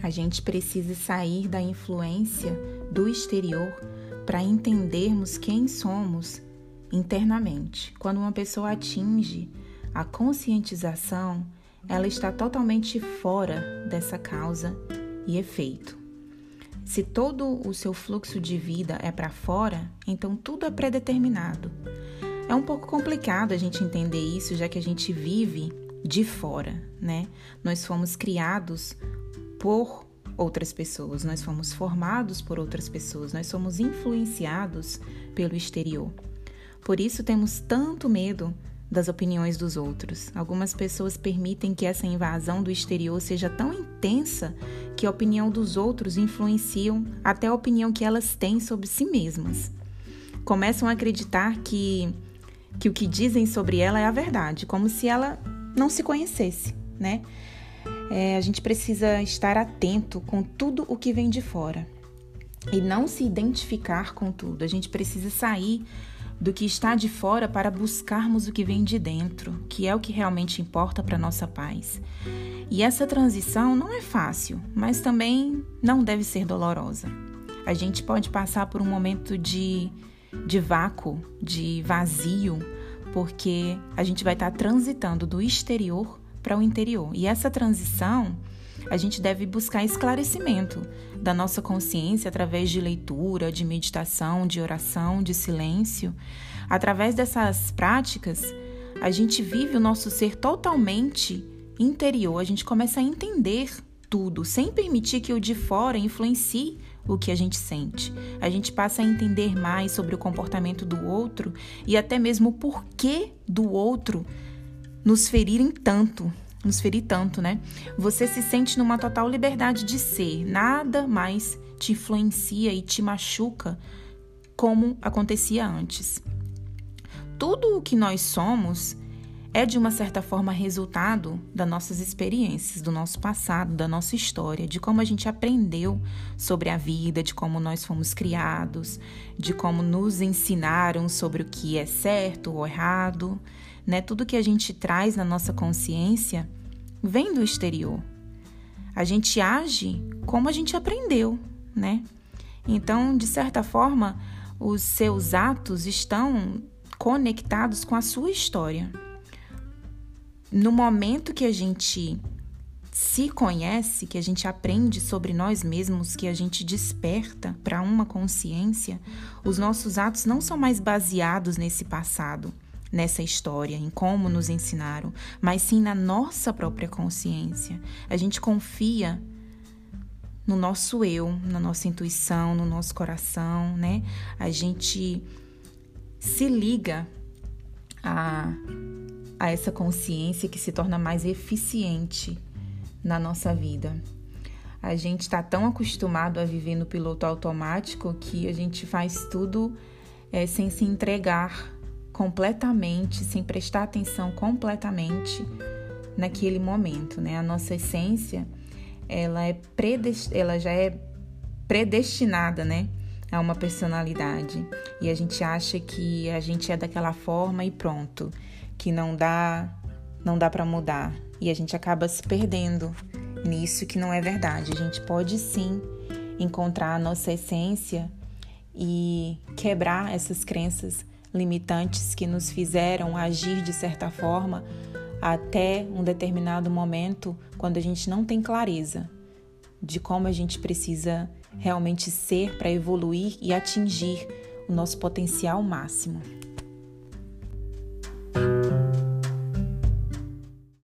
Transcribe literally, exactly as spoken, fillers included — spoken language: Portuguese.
A gente precisa sair da influência do exterior para entendermos quem somos internamente. Quando uma pessoa atinge a conscientização, ela está totalmente fora dessa causa e efeito. Se todo o seu fluxo de vida é para fora, então tudo é predeterminado. É um pouco complicado a gente entender isso, já que a gente vive de fora, né? Nós fomos criados por outras pessoas, nós fomos formados por outras pessoas, nós somos influenciados pelo exterior. Por isso temos tanto medo das opiniões dos outros. Algumas pessoas permitem que essa invasão do exterior seja tão intensa que a opinião dos outros influenciam até a opinião que elas têm sobre si mesmas. Começam a acreditar que, que o que dizem sobre ela é a verdade, como se ela não se conhecesse, né? É, a gente precisa estar atento com tudo o que vem de fora e não se identificar com tudo. A gente precisa sair do que está de fora para buscarmos o que vem de dentro, que é o que realmente importa para a nossa paz. E essa transição não é fácil, mas também não deve ser dolorosa. A gente pode passar por um momento de, de vácuo, de vazio, porque a gente vai estar transitando do exterior para o interior. E essa transição, a gente deve buscar esclarecimento da nossa consciência através de leitura, de meditação, de oração, de silêncio. Através dessas práticas, a gente vive o nosso ser totalmente interior. A gente começa a entender tudo, sem permitir que o de fora influencie o que a gente sente. A gente passa a entender mais sobre o comportamento do outro e até mesmo o porquê do outro nos ferirem tanto, nos ferir tanto, né? Você se sente numa total liberdade de ser, nada mais te influencia e te machuca como acontecia antes. Tudo o que nós somos é, de uma certa forma, resultado das nossas experiências, do nosso passado, da nossa história, de como a gente aprendeu sobre a vida, de como nós fomos criados, de como nos ensinaram sobre o que é certo ou errado, né? Tudo que a gente traz na nossa consciência vem do exterior. A gente age como a gente aprendeu, né? Então, de certa forma, os seus atos estão conectados com a sua história. No momento que a gente se conhece, que a gente aprende sobre nós mesmos, que a gente desperta para uma consciência, os nossos atos não são mais baseados nesse passado, nessa história, em como nos ensinaram, mas sim na nossa própria consciência. A gente confia no nosso eu, na nossa intuição, no nosso coração, né? A gente se liga a, a essa consciência que se torna mais eficiente na nossa vida. A gente está tão acostumado a viver no piloto automático que a gente faz tudo é, sem se entregar completamente, sem prestar atenção completamente naquele momento, né? A nossa essência, ela, é predest... ela já é predestinada, né, a uma personalidade. E a gente acha que a gente é daquela forma e pronto, que não dá, não dá para mudar. E a gente acaba se perdendo nisso, que não é verdade. A gente pode sim encontrar a nossa essência e quebrar essas crenças limitantes que nos fizeram agir de certa forma até um determinado momento, quando a gente não tem clareza de como a gente precisa realmente ser para evoluir e atingir o nosso potencial máximo.